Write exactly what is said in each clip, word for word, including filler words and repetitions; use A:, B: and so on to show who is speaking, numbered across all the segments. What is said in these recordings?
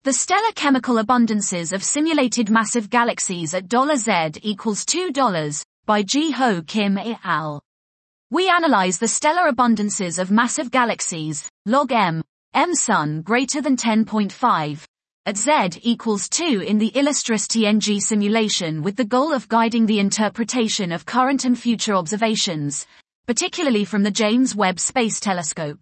A: The stellar chemical abundances of simulated massive galaxies at $Z equals two dollars by Ji Ho Kim et al. We analyze the stellar abundances of massive galaxies, log M, M Sun greater than ten point five, at Z equals two in the Illustris T N G simulation with the goal of guiding the interpretation of current and future observations, particularly from the James Webb Space Telescope.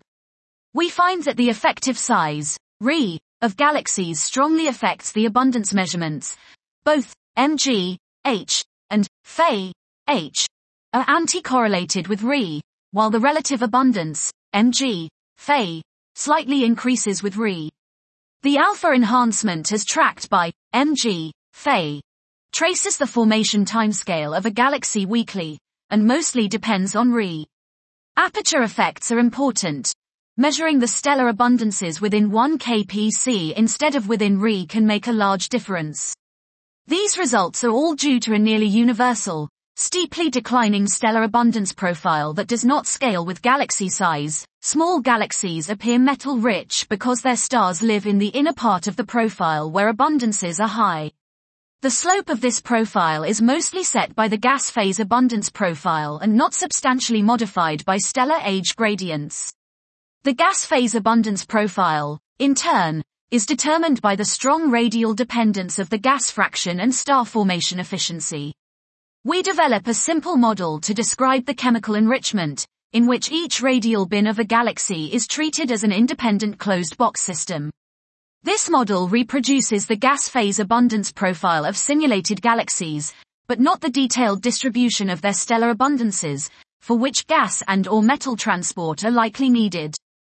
A: We find that the effective size, R E, of galaxies strongly affects the abundance measurements. Both M G, H, and Phi, H, are anti-correlated with R E, while the relative abundance, M G, Phi, slightly increases with R E. The alpha enhancement as tracked by M G, Phi, traces the formation timescale of a galaxy weekly, and mostly depends on R E. Aperture effects are important. Measuring the stellar abundances within one K P C instead of within R E can make a large difference. These results are all due to a nearly universal, steeply declining stellar abundance profile that does not scale with galaxy size. Small galaxies appear metal-rich because their stars live in the inner part of the profile where abundances are high. The slope of this profile is mostly set by the gas phase abundance profile and not substantially modified by stellar age gradients. The gas phase abundance profile, in turn, is determined by the strong radial dependence of the gas fraction and star formation efficiency. We develop a simple model to describe the chemical enrichment, in which each radial bin of a galaxy is treated as an independent closed box system. This model reproduces the gas phase abundance profile of simulated galaxies, but not the detailed distribution of their stellar abundances, for which gas and or metal transport are likely needed.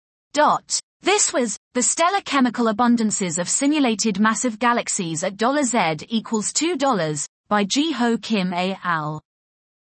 A: Dot. This was, the stellar chemical abundances of simulated massive galaxies at $Z equals two dollars, by Ji Ho Kim et al.